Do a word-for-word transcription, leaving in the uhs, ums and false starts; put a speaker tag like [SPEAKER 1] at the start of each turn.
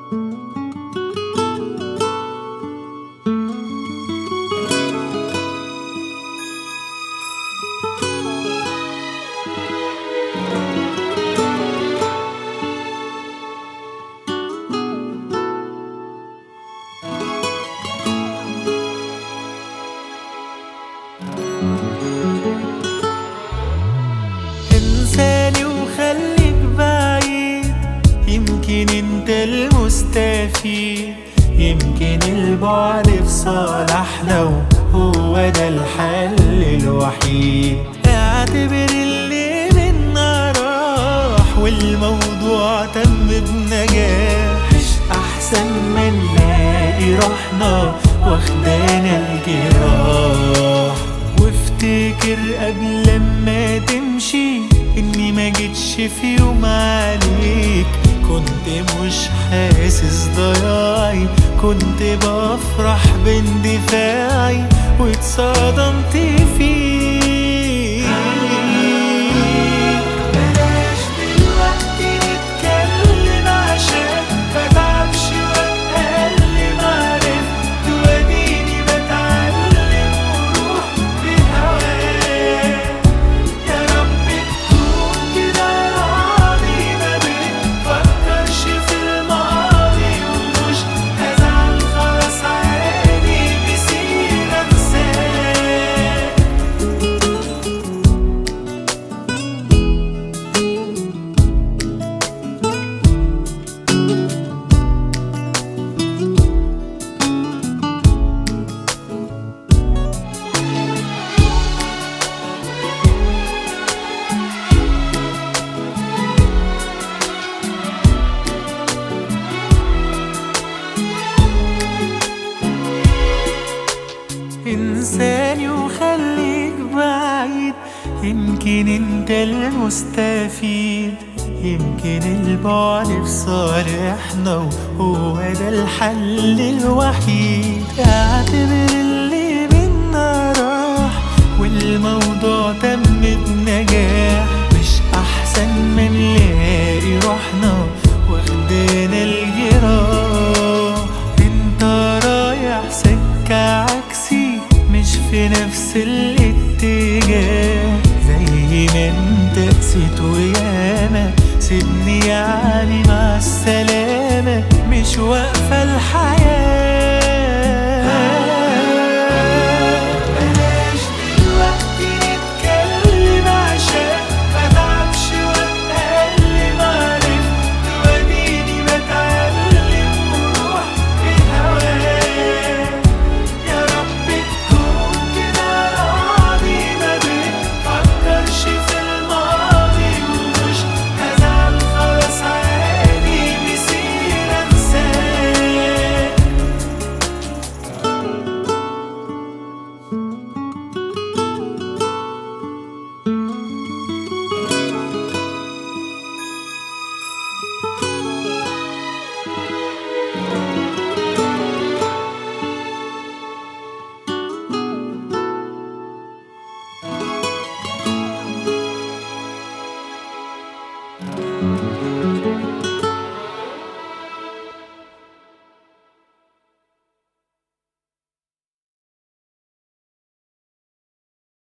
[SPEAKER 1] انساني وخليك بعيد، يمكن انت المستفيد، يمكن البعد في صالحنا وهو ده الحل الوحيد. اعتبر اللي منا راح والموضوع تم بنجاح، مش احسن ما نلاقي روحنا واخدانا الجراح. وافتكر قبل ما تمشي اني ما جيتش في يوم عليك، كنت مش حاسس ضياعي، كنت بفرح باندفاعي واتصدمت فيك. بلاش دلوقتي نتكلم عشان متعبش واتألم، عارف توديني بتعلم وروح بهواك. يا رب تكون كده راضي، ما بنفكرش في الماضي ومش هزعل خلاص عادي، نسيت انساك. انساني وخليك بعيد، يمكن انت المستفيد، يمكن البعد في صالحنا وهو ده الحل الوحيد. اعتبر اللي منا راح والموضوع تم بنجاح، مش احسن ما نلاقي روحنا واخدانا الجراح. انت رايح سكة عكسي مش في نفس الاتجاه، زي ما انت قسيت وياما سيبني يعني مع السلامة، مش واقفة الحياة.